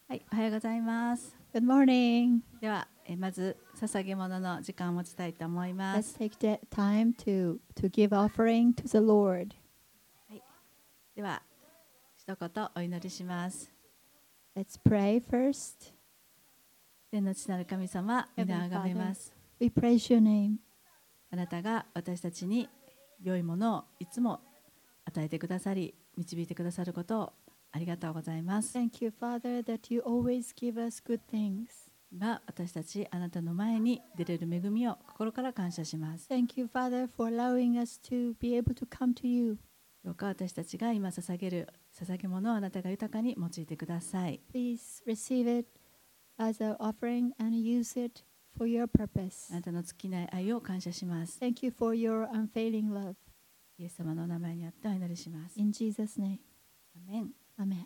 はい、おはようございます。 Good morning. では、まず捧げ物の時間を持ちたいと思いま Let's す。 take the time to give offering to the Lord. はい、では、一言お祈りします。 Let's pray first. 天の父なる神様、皆をあがめます。 We praise your name. あなたが私たちに良いものをいつも与えてくださり、導いてくださることをありがとうございます。 Thank you, Father, that you always give us good things. 今、私たちあなたの前に出れる恵みを心から感謝します。 Thank you, Father, for allowing us to be able to come to you. どうか私たちが今捧げる捧げ物をあなたが豊かに用いてください。 Please receive it as an offering and use it for your purpose. あなたの尽きない愛を感謝します。 Thank you for your unfailing love. イエス様のお名前にあってお祈りします。 In Jesus' name. アメン。 Amen.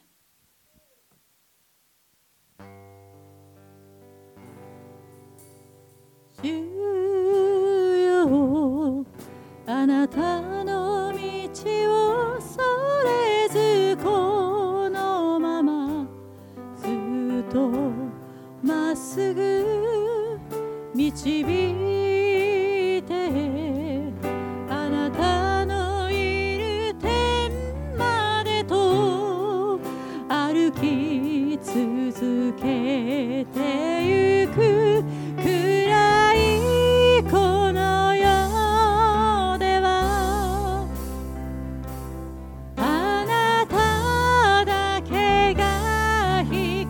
主よ、あなたの道をそれずこのままずっとまっすぐ導いて、あなたのいる天までと歩き続けてゆくくらい、この世ではあなただけが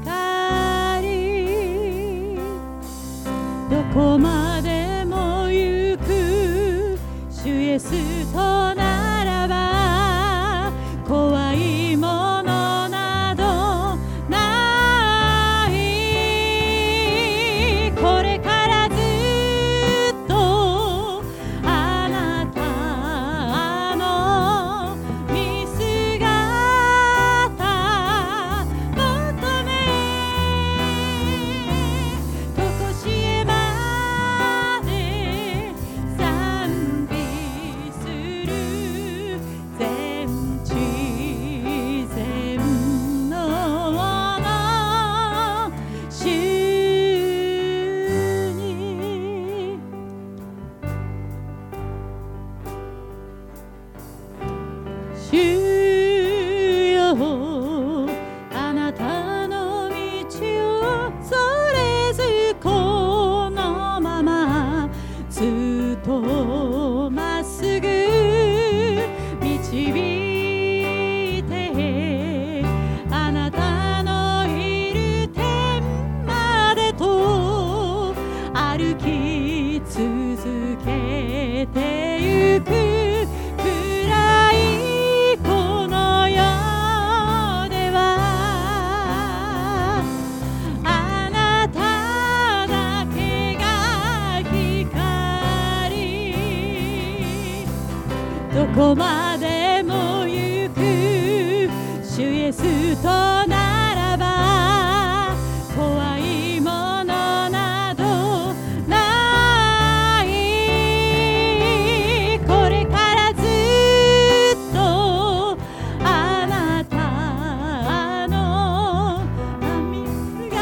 光、どこまでも行く主イエスとならば、怖いものなどない。これからずっとあなたの見姿求め、とこしえまで賛美する。全知全能の主に、主よ、あなたの道をそれずこのままずっとまっすぐ導いて、あなたのいる天までと歩き続けてゆくくらい、この世ではあなただけが光、どこまでも行く主イエスとならば、怖いものなどない。これからずっとあなたの見姿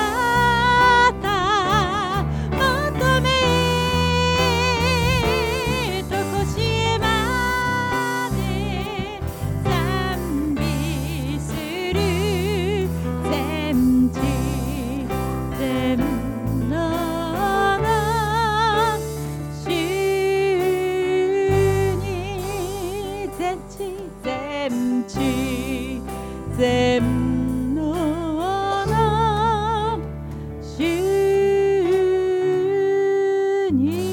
求め、とこしえまで賛美する。全知全能の主に、全知全知全能の主に。